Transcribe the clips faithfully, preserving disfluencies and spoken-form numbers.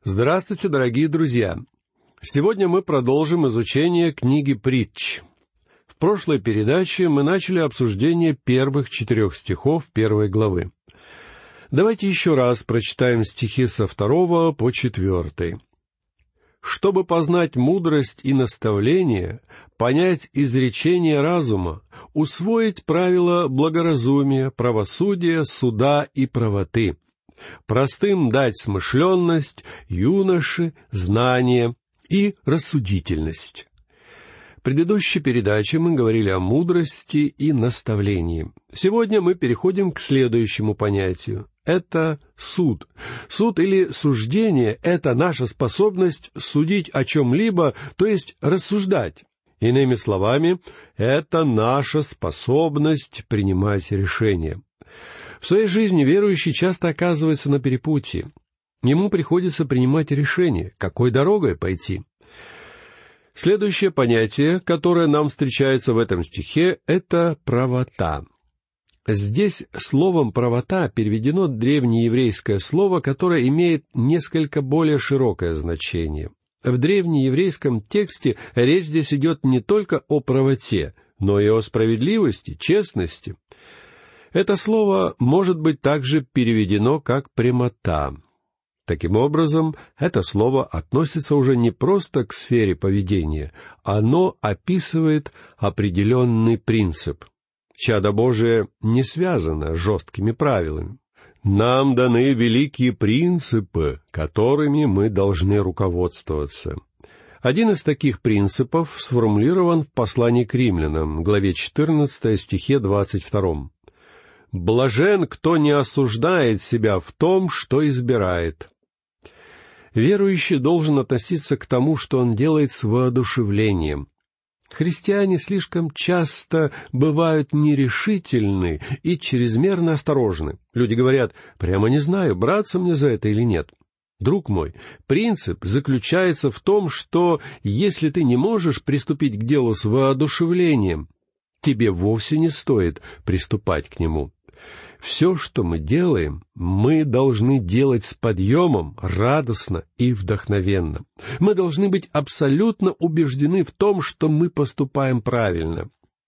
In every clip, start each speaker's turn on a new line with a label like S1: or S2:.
S1: Здравствуйте, дорогие друзья! Сегодня мы продолжим изучение книги «Притч». В прошлой передаче мы начали обсуждение первых четырех стихов первой главы. Давайте еще раз прочитаем стихи со второго по четвертый. «Чтобы познать мудрость и наставление, понять изречение разума, усвоить правила благоразумия, правосудия, суда и правоты, простым дать смышленность, юноше знание и рассудительность». В предыдущей передаче мы говорили о мудрости и наставлении. Сегодня мы переходим к следующему понятию. Это суд. Суд или суждение — это наша способность судить о чем-либо, то есть рассуждать. Иными словами, это наша способность принимать решения. В своей жизни верующий часто оказывается на перепутье. Ему приходится принимать решение, какой дорогой пойти. Следующее понятие, которое нам встречается в этом стихе, это правота. Здесь словом «правота» переведено древнееврейское слово, которое имеет несколько более широкое значение. В древнееврейском тексте речь здесь идет не только о правоте, но и о справедливости, честности. Это слово может быть также переведено как «прямота». Таким образом, это слово относится уже не просто к сфере поведения, оно описывает определенный принцип. Чадо Божие не связано с жесткими правилами. Нам даны великие принципы, которыми мы должны руководствоваться. Один из таких принципов сформулирован в послании к римлянам, главе четырнадцатой, стихе двадцать втором. «Блажен, кто не осуждает себя в том, что избирает». Верующий должен относиться к тому, что он делает, с воодушевлением. Христиане слишком часто бывают нерешительны и чрезмерно осторожны. Люди говорят: «Прямо не знаю, браться мне за это или нет». Друг мой, принцип заключается в том, что если ты не можешь приступить к делу с воодушевлением, тебе вовсе не стоит приступать к нему. Все, что мы делаем, мы должны делать с подъемом, радостно и вдохновенно. Мы должны быть абсолютно убеждены в том, что мы поступаем правильно.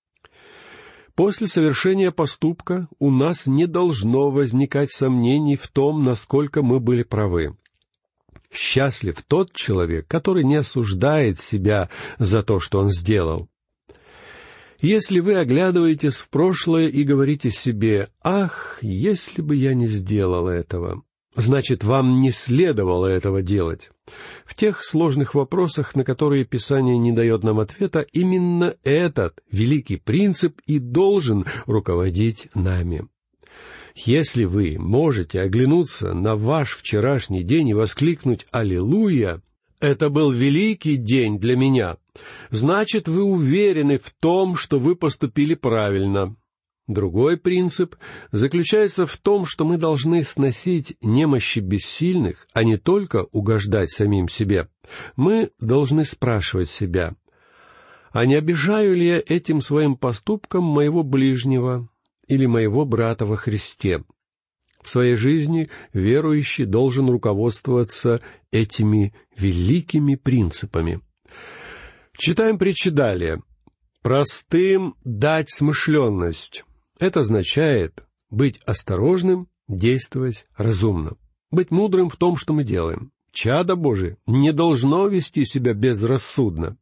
S1: После совершения поступка у нас не должно возникать сомнений в том, насколько мы были правы. Счастлив тот человек, который не осуждает себя за то, что он сделал. Если вы оглядываетесь в прошлое и говорите себе: «Ах, если бы я не сделал этого», значит, вам не следовало этого делать. В тех сложных вопросах, на которые Писание не дает нам ответа, именно этот великий принцип и должен руководить нами. Если вы можете оглянуться на ваш вчерашний день и воскликнуть «Аллилуйя! Это был великий день для меня», значит, вы уверены в том, что вы поступили правильно. Другой принцип заключается в том, что мы должны сносить немощи бессильных, а не только угождать самим себе. Мы должны спрашивать себя: а не обижаю ли я этим своим поступком моего ближнего или моего брата во Христе? В своей жизни верующий должен руководствоваться этими великими принципами. Читаем притчи далее. «Простым дать смышленность». Это означает быть осторожным, действовать разумно, быть мудрым в том, что мы делаем. Чадо Божие не должно вести себя безрассудно.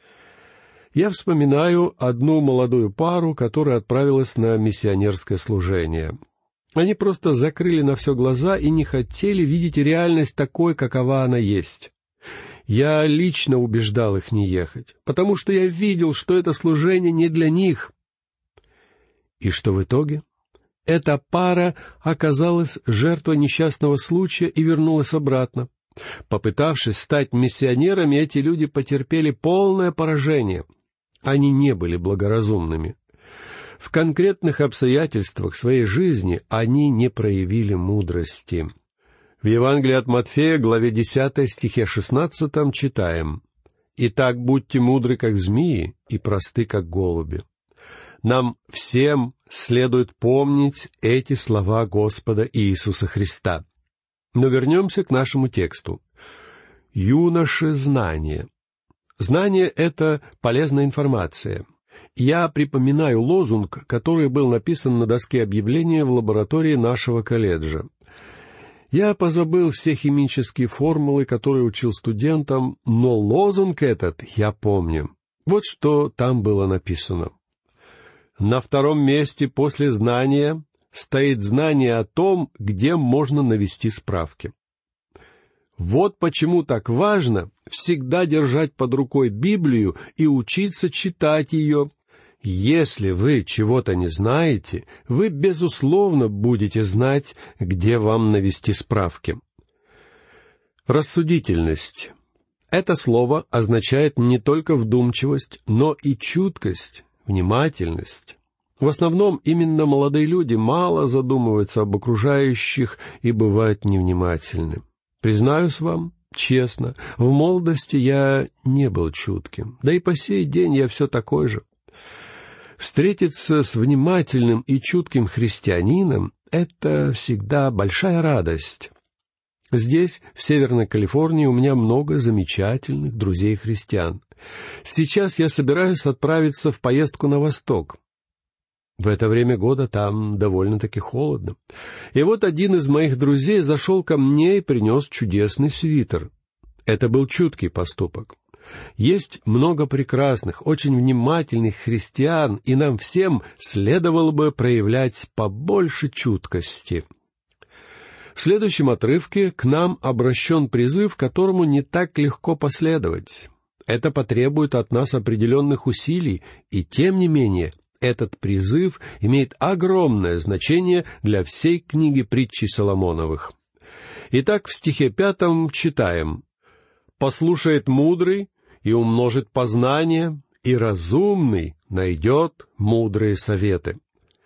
S1: Я вспоминаю одну молодую пару, которая отправилась на миссионерское служение. Они просто закрыли на все глаза и не хотели видеть реальность такой, какова она есть. Я лично убеждал их не ехать, потому что я видел, что это служение не для них. И что в итоге? Эта пара оказалась жертвой несчастного случая и вернулась обратно. Попытавшись стать миссионерами, эти люди потерпели полное поражение. Они не были благоразумными. В конкретных обстоятельствах своей жизни они не проявили мудрости. В Евангелии от Матфея, главе десятой, стихе шестнадцатом, читаем: «Итак, будьте мудры, как змеи, и просты, как голуби». Нам всем следует помнить эти слова Господа Иисуса Христа. Но вернемся к нашему тексту. юноше знание. Знание — это полезная информация. Я припоминаю лозунг, который был написан на доске объявления в лаборатории нашего колледжа. Я позабыл все химические формулы, которые учил студентам, но лозунг этот я помню. Вот что там было написано. На втором месте после знания стоит знание о том, где можно навести справки. Вот почему так важно всегда держать под рукой Библию и учиться читать ее. Если вы чего-то не знаете, вы, безусловно, будете знать, где вам навести справки. Рассудительность. Это слово означает не только вдумчивость, но и чуткость, внимательность. В основном именно молодые люди мало задумываются об окружающих и бывают невнимательны. Признаюсь вам, честно, в молодости я не был чутким, да и по сей день я все такой же. Встретиться с внимательным и чутким христианином — это всегда большая радость. Здесь, в Северной Калифорнии, у меня много замечательных друзей-христиан. Сейчас я собираюсь отправиться в поездку на восток. В это время года там довольно-таки холодно. И вот один из моих друзей зашел ко мне и принес чудесный свитер. Это был чуткий поступок. Есть много прекрасных, очень внимательных христиан, и нам всем следовало бы проявлять побольше чуткости. В следующем отрывке к нам обращен призыв, которому не так легко последовать. Это потребует от нас определенных усилий, и тем не менее этот призыв имеет огромное значение для всей книги притчей Соломоновых. Итак, в стихе пятом читаем: «Послушает мудрый и умножит познание, и разумный найдет мудрые советы».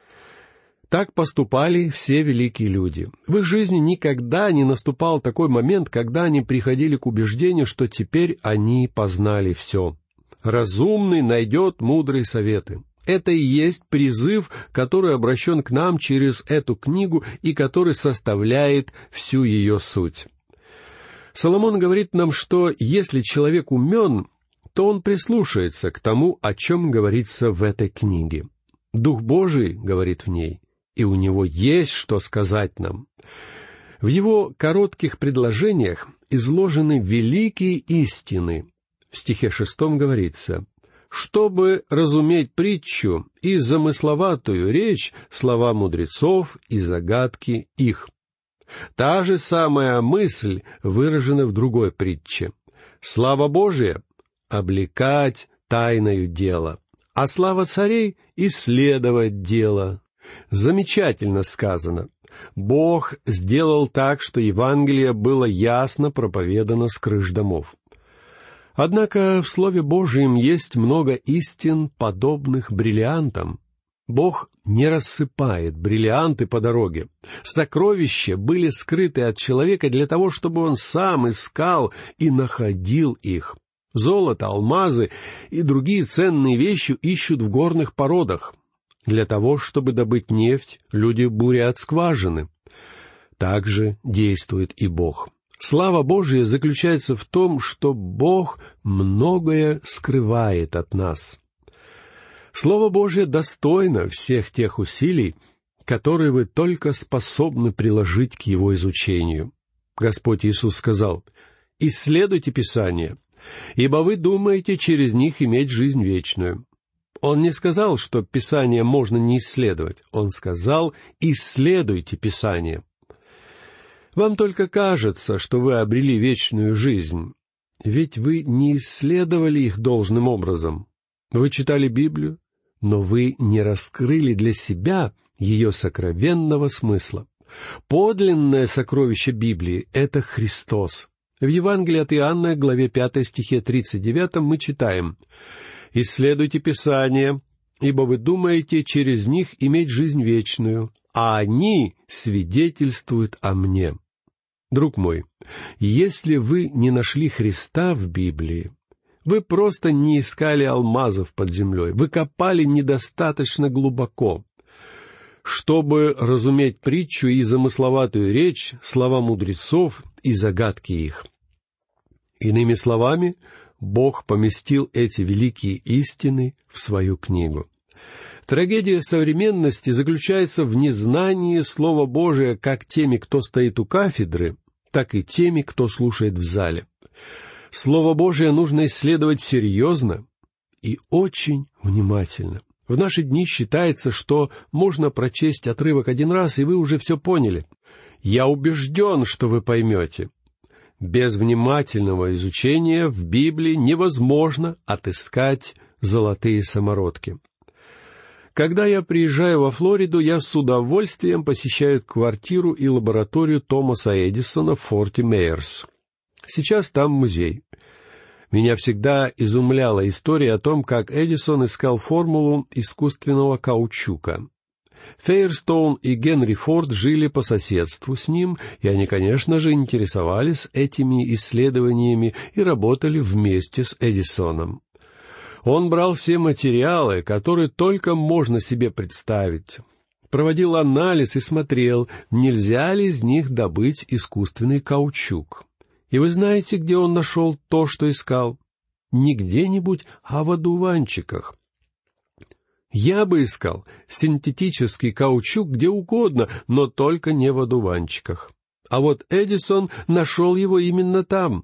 S1: Так поступали все великие люди. В их жизни никогда не наступал такой момент, когда они приходили к убеждению, что теперь они познали все. «Разумный найдет мудрые советы». Это и есть призыв, который обращен к нам через эту книгу и который составляет всю ее суть. Соломон говорит нам, что если человек умен, то он прислушается к тому, о чем говорится в этой книге. Дух Божий говорит в ней, и у него есть что сказать нам. В его коротких предложениях изложены великие истины. В стихе шестом говорится: «Чтобы разуметь притчу и замысловатую речь, слова мудрецов и загадки их». Та же самая мысль выражена в другой притче. «Слава Божия — облекать тайною дело, а слава царей — исследовать дело». Замечательно сказано. Бог сделал так, что Евангелие было ясно проповедано с крыш домов. Однако в Слове Божьем есть много истин, подобных бриллиантам. Бог не рассыпает бриллианты по дороге. Сокровища были скрыты от человека для того, чтобы он сам искал и находил их. Золото, алмазы и другие ценные вещи ищут в горных породах. Для того, чтобы добыть нефть, люди бурят скважины. Так же действует и Бог. Слава Божия заключается в том, что Бог многое скрывает от нас. Слово Божие достойно всех тех усилий, которые вы только способны приложить к его изучению. Господь Иисус сказал: «Исследуйте Писания, ибо вы думаете через них иметь жизнь вечную». Он не сказал, что Писание можно не исследовать. Он сказал: «Исследуйте Писание». Вам только кажется, что вы обрели вечную жизнь, ведь вы не исследовали их должным образом. Вы читали Библию, но вы не раскрыли для себя ее сокровенного смысла. Подлинное сокровище Библии — это Христос. В Евангелии от Иоанна, главе пятой, стихе тридцать девятом, мы читаем: «Исследуйте Писания, ибо вы думаете через них иметь жизнь вечную, а они свидетельствуют о мне». Друг мой, если вы не нашли Христа в Библии, вы просто не искали алмазов под землей, вы копали недостаточно глубоко. Чтобы разуметь притчу и замысловатую речь, слова мудрецов и загадки их. Иными словами, Бог поместил эти великие истины в свою книгу. Трагедия современности заключается в незнании Слова Божия как теми, кто стоит у кафедры, так и теми, кто слушает в зале. Слово Божие нужно исследовать серьезно и очень внимательно. В наши дни считается, что можно прочесть отрывок один раз, и вы уже все поняли. Я убежден, что вы поймете. Без внимательного изучения в Библии невозможно отыскать золотые самородки. Когда я приезжаю во Флориду, я с удовольствием посещаю квартиру и лабораторию Томаса Эдисона в Форте Мейерс. Сейчас там музей. Меня всегда изумляла история о том, как Эдисон искал формулу искусственного каучука. Фейерстоун и Генри Форд жили по соседству с ним, и они, конечно же, интересовались этими исследованиями и работали вместе с Эдисоном. Он брал все материалы, которые только можно себе представить, проводил анализ и смотрел, нельзя ли из них добыть искусственный каучук. И вы знаете, где он нашел то, что искал? Не где-нибудь, а в одуванчиках. Я бы искал синтетический каучук где угодно, но только не в одуванчиках. А вот Эдисон нашел его именно там.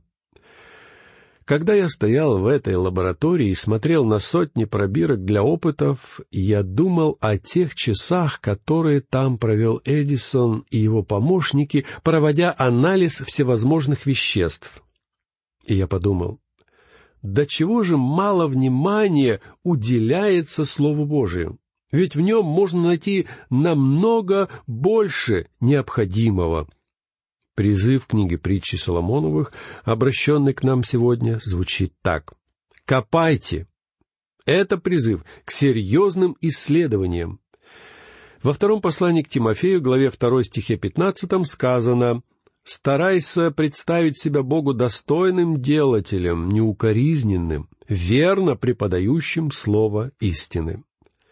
S1: Когда я стоял в этой лаборатории и смотрел на сотни пробирок для опытов, я думал о тех часах, которые там провел Эдисон и его помощники, проводя анализ всевозможных веществ. И я подумал, до чего же мало внимания уделяется Слову Божию? Ведь в нем можно найти намного больше необходимого. Призыв книги притчи Соломоновых, обращенный к нам сегодня, звучит так. «Копайте». Это призыв к серьезным исследованиям. Во втором послании к Тимофею, главе второй, стихе пятнадцатом, сказано: «Старайся представить себя Богу достойным делателем, неукоризненным, верно преподающим слово истины».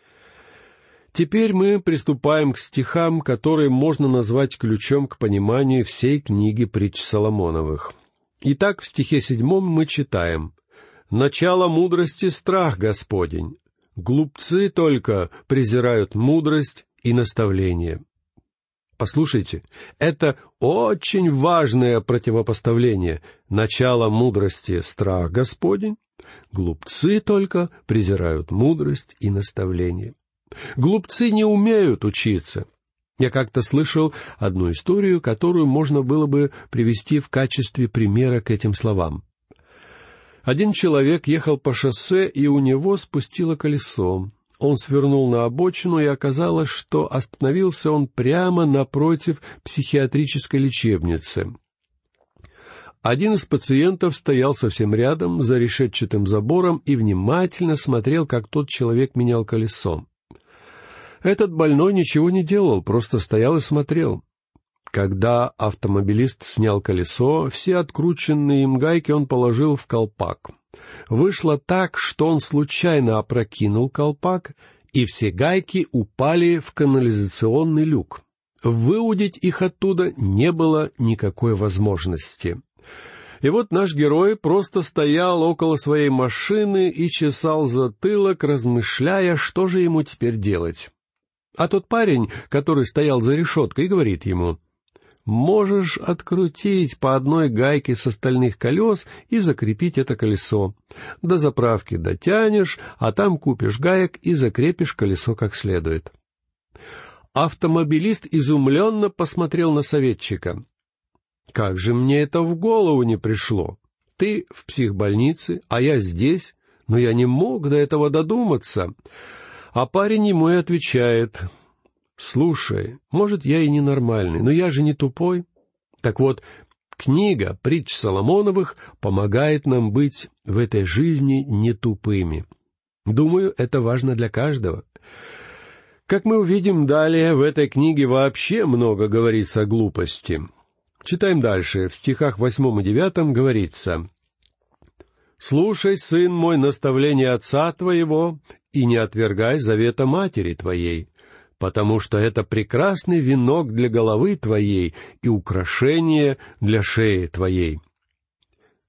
S1: Теперь мы приступаем к стихам, которые можно назвать ключом к пониманию всей книги притч Соломоновых. Итак, в стихе седьмом мы читаем: «Начало мудрости — страх Господень. Глупцы только презирают мудрость и наставление». Послушайте, это очень важное противопоставление. Начало мудрости — страх Господень. Глупцы только презирают мудрость и наставление. Глупцы не умеют учиться. Я как-то слышал одну историю, которую можно было бы привести в качестве примера к этим словам. Один человек ехал по шоссе, и у него спустило колесо. Он свернул на обочину, и оказалось, что остановился он прямо напротив психиатрической лечебницы. Один из пациентов стоял совсем рядом, за решетчатым забором, и внимательно смотрел, как тот человек менял колесо. Этот больной ничего не делал, просто стоял и смотрел. Когда автомобилист снял колесо, все открученные им гайки он положил в колпак. Вышло так, что он случайно опрокинул колпак, и все гайки упали в канализационный люк. Выудить их оттуда не было никакой возможности. И вот наш герой просто стоял около своей машины и чесал затылок, размышляя, что же ему теперь делать. А тот парень, который стоял за решеткой, говорит ему: «Можешь открутить по одной гайке с остальных колес и закрепить это колесо. До заправки дотянешь, а там купишь гаек и закрепишь колесо как следует». Автомобилист изумленно посмотрел на советчика. «Как же мне это в голову не пришло? Ты в психбольнице, а я здесь, но я не мог до этого додуматься». А парень ему и отвечает: «Слушай, может, я и ненормальный, но я же не тупой». Так вот, книга притч Соломоновых помогает нам быть в этой жизни не тупыми. Думаю, это важно для каждого. Как мы увидим далее, в этой книге вообще много говорится о глупости. Читаем дальше. В стихах восьмом и девятом говорится: «Слушай, сын мой, наставление отца твоего, и не отвергай завета матери твоей, потому что это прекрасный венок для головы твоей и украшение для шеи твоей».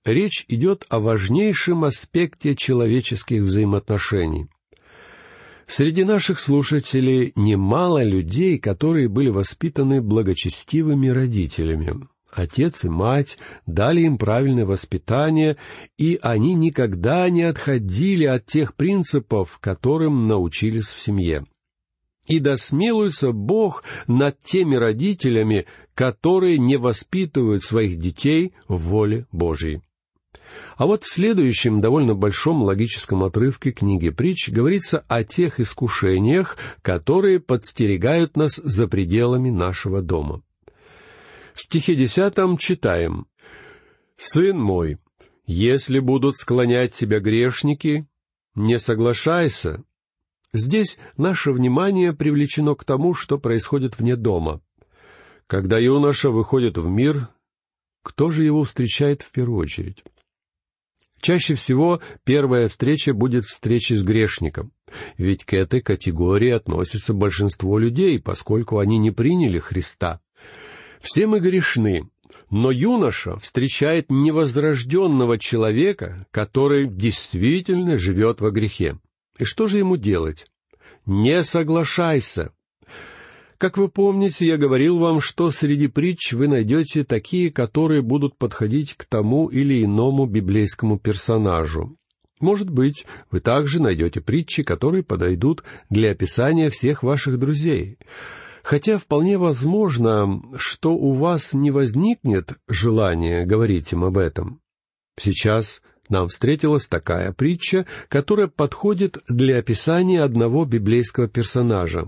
S1: речь идет о важнейшем аспекте человеческих взаимоотношений. Среди наших слушателей немало людей, которые были воспитаны благочестивыми родителями. Отец и мать дали им правильное воспитание, и они никогда не отходили от тех принципов, которым научились в семье. И да смилуется Бог над теми родителями, которые не воспитывают своих детей в воле Божьей. А вот в следующем довольно большом логическом отрывке книги «Притч» говорится о тех искушениях, которые подстерегают нас за пределами нашего дома. В стихе десятом читаем: «Сын мой, если будут склонять тебя грешники, не соглашайся». Здесь наше внимание привлечено к тому, что происходит вне дома. Когда юноша выходит в мир, кто же его встречает в первую очередь? Чаще всего первая встреча будет встречей с грешником, ведь к этой категории относится большинство людей, поскольку они не приняли Христа. Все мы грешны, но юноша встречает невозрожденного человека, который действительно живет во грехе. И что же ему делать? Не соглашайся. Как вы помните, я говорил вам, что среди притч вы найдете такие, которые будут подходить к тому или иному библейскому персонажу. Может быть, вы также найдете притчи, которые подойдут для описания всех ваших друзей. Хотя вполне возможно, что у вас не возникнет желания говорить им об этом. Сейчас нам встретилась такая притча, которая подходит для описания одного библейского персонажа.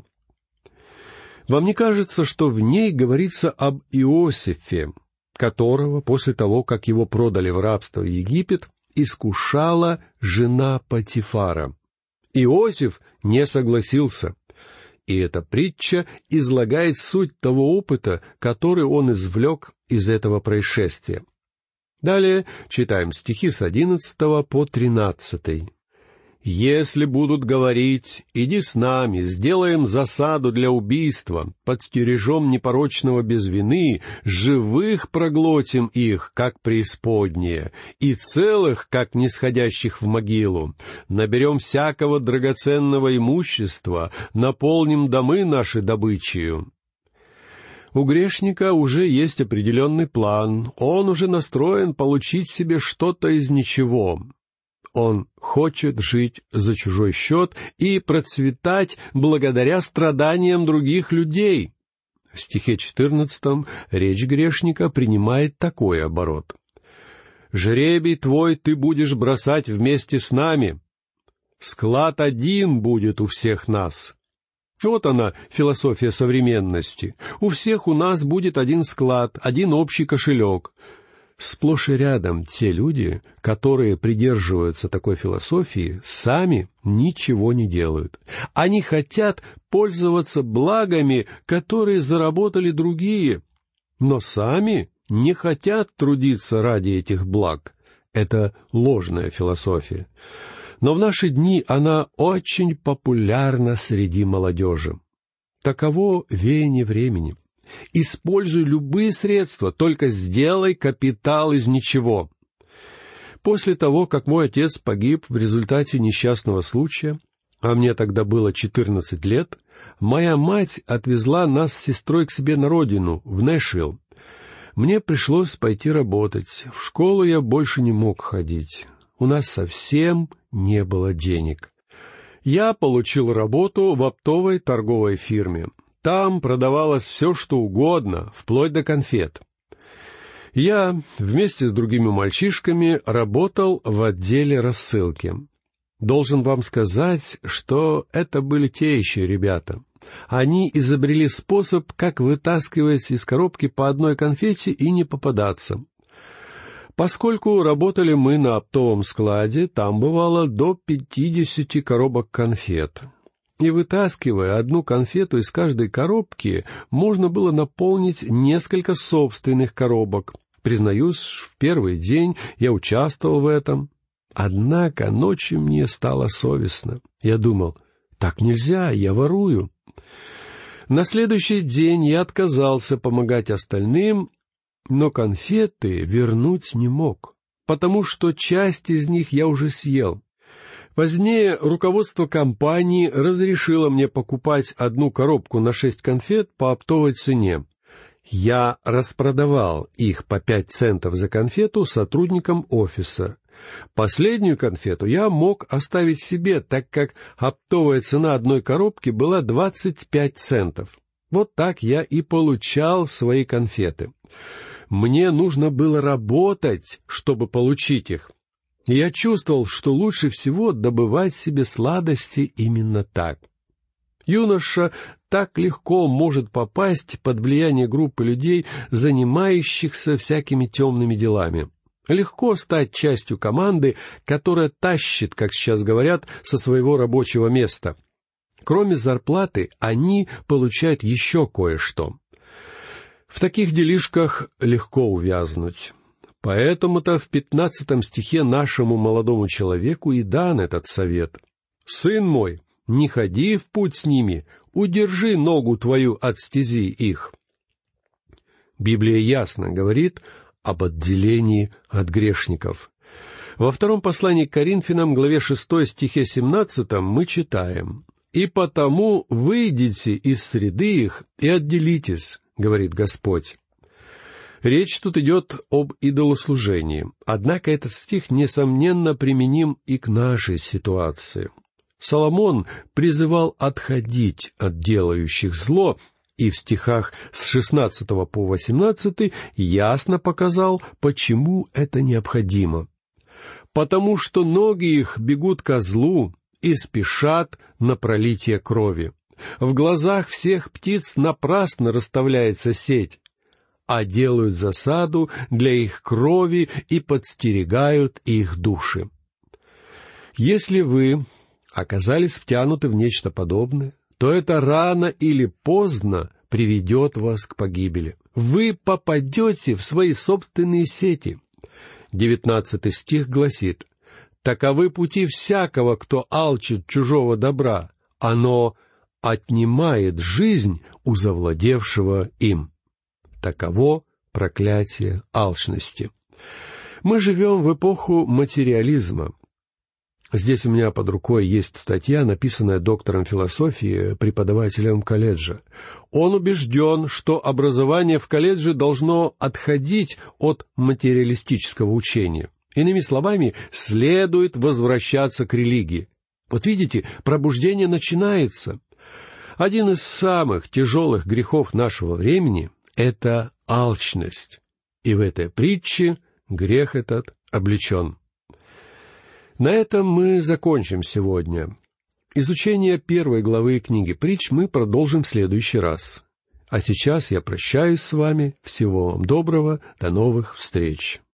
S1: Вам не кажется, что в ней говорится об Иосифе, которого, после того, как его продали в рабство в Египет, искушала жена Потифара? Иосиф не согласился. И эта притча излагает суть того опыта, который он извлек из этого происшествия. Далее читаем стихи с одиннадцатого по тринадцатый. «Если будут говорить: иди с нами, сделаем засаду для убийства, подстережем непорочного без вины, живых проглотим их, как преисподние, и целых, как нисходящих в могилу, наберем всякого драгоценного имущества, наполним домы наши добычею». У грешника уже есть определенный план, он уже настроен получить себе что-то из ничего. Он хочет жить за чужой счет и процветать благодаря страданиям других людей. В стихе четырнадцатом речь грешника принимает такой оборот: «Жребий твой ты будешь бросать вместе с нами. Склад один будет у всех нас». Вот она, философия современности. У всех у нас будет один склад, один общий кошелек. Сплошь и рядом те люди, которые придерживаются такой философии, сами ничего не делают. Они хотят пользоваться благами, которые заработали другие, но сами не хотят трудиться ради этих благ. Это ложная философия. Но в наши дни она очень популярна среди молодежи. Таково веяние времени. Используй любые средства, только сделай капитал из ничего. После того, как мой отец погиб в результате несчастного случая, а мне тогда было четырнадцать лет, моя мать отвезла нас с сестрой к себе на родину, в Нэшвилл. Мне пришлось пойти работать. В школу я больше не мог ходить. У нас совсем не было денег. Я получил работу в оптовой торговой фирме. Там продавалось все, что угодно, вплоть до конфет. Я вместе с другими мальчишками работал в отделе рассылки. Должен вам сказать, что это были те еще ребята. Они изобрели способ, как вытаскивать из коробки по одной конфете и не попадаться. Поскольку работали мы на оптовом складе, там бывало до пятидесяти коробок конфет. И вытаскивая одну конфету из каждой коробки, можно было наполнить несколько собственных коробок. Признаюсь, в первый день я участвовал в этом. Однако ночью мне стало совестно. Я думал: так нельзя, я ворую. На следующий день я отказался помогать остальным, но конфеты вернуть не мог. потому что часть из них я уже съел. Позднее руководство компании разрешило мне покупать одну коробку на шесть конфет по оптовой цене. Я распродавал их по пять центов за конфету сотрудникам офиса. Последнюю конфету я мог оставить себе, так как оптовая цена одной коробки была двадцать пять центов. Вот так я и получал свои конфеты. Мне нужно было работать, чтобы получить их. И я чувствовал, что лучше всего добывать себе сладости именно так. Юноша так легко может попасть под влияние группы людей, занимающихся всякими темными делами. Легко стать частью команды, которая тащит, как сейчас говорят, со своего рабочего места. Кроме зарплаты, они получают еще кое-что. В таких делишках легко увязнуть. Поэтому-то в пятнадцатом стихе нашему молодому человеку и дан этот совет. «Сын мой, не ходи в путь с ними, удержи ногу твою от стези их». Библия ясно говорит об отделении от грешников. Во втором послании к Коринфянам, главе шестой, стихе семнадцатом, мы читаем: «И потому выйдите из среды их и отделитесь, говорит Господь». Речь тут идет об идолослужении, однако этот стих, несомненно, применим и к нашей ситуации. Соломон призывал отходить от делающих зло, и в стихах с шестнадцатого по восемнадцатый ясно показал, почему это необходимо. «Потому что ноги их бегут ко злу и спешат на пролитие крови. В глазах всех птиц напрасно расставляется сеть, а делают засаду для их крови и подстерегают их души». Если вы оказались втянуты в нечто подобное, то это рано или поздно приведет вас к погибели. Вы попадете в свои собственные сети. Девятнадцатый стих гласит: «Таковы пути всякого, кто алчит чужого добра. Оно отнимает жизнь у завладевшего им». Таково проклятие алчности. Мы живем в эпоху материализма. Здесь у меня под рукой есть статья, написанная доктором философии, преподавателем колледжа. Он убежден, что образование в колледже должно отходить от материалистического учения. Иными словами, следует возвращаться к религии. Вот видите, пробуждение начинается. Один из самых тяжелых грехов нашего времени — это алчность. И в этой притче грех этот облечен. На этом мы закончим сегодня. Изучение первой главы книги «Притч» мы продолжим в следующий раз. А сейчас я прощаюсь с вами. Всего вам доброго. До новых встреч.